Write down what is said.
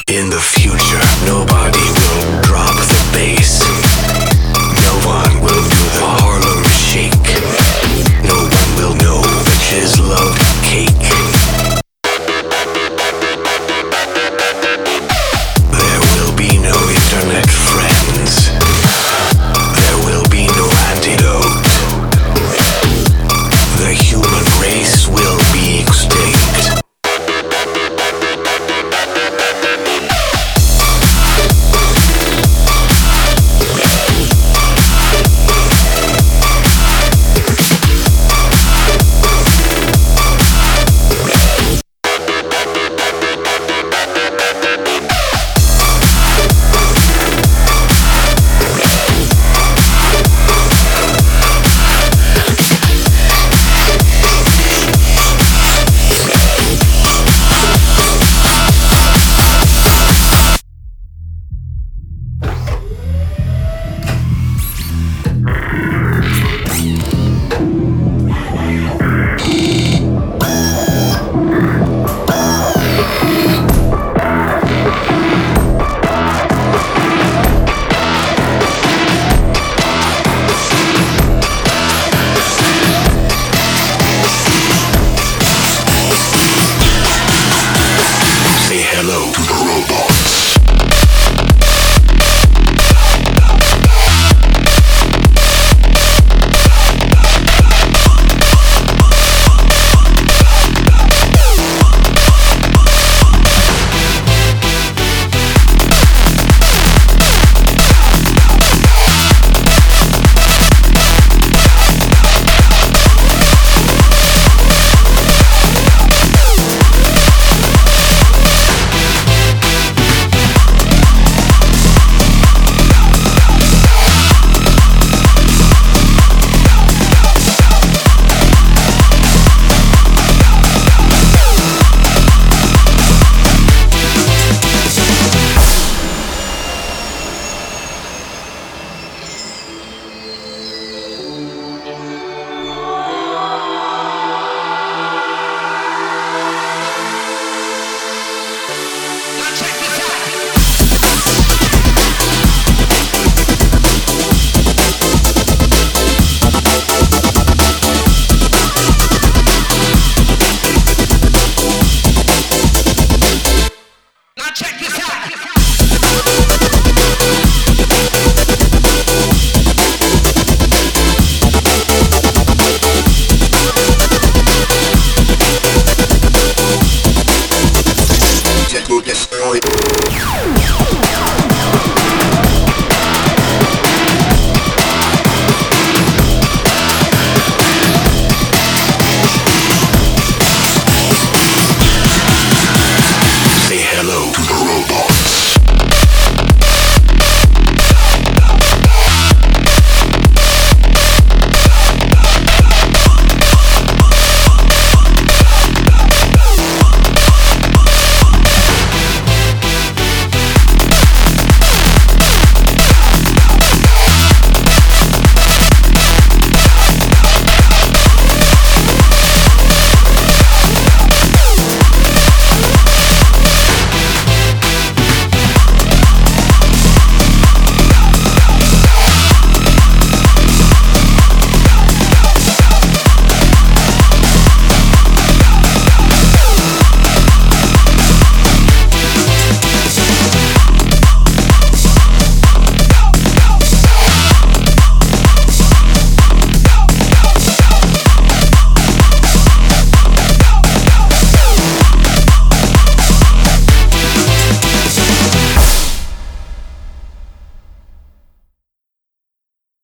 In the future, nobody will drop the bass. No one will do the Harlem Shake. No one will know bitches love cake. There will be no internet friends. There will be no antidote. The human race will be extinct. Hello to the robots. Destroy.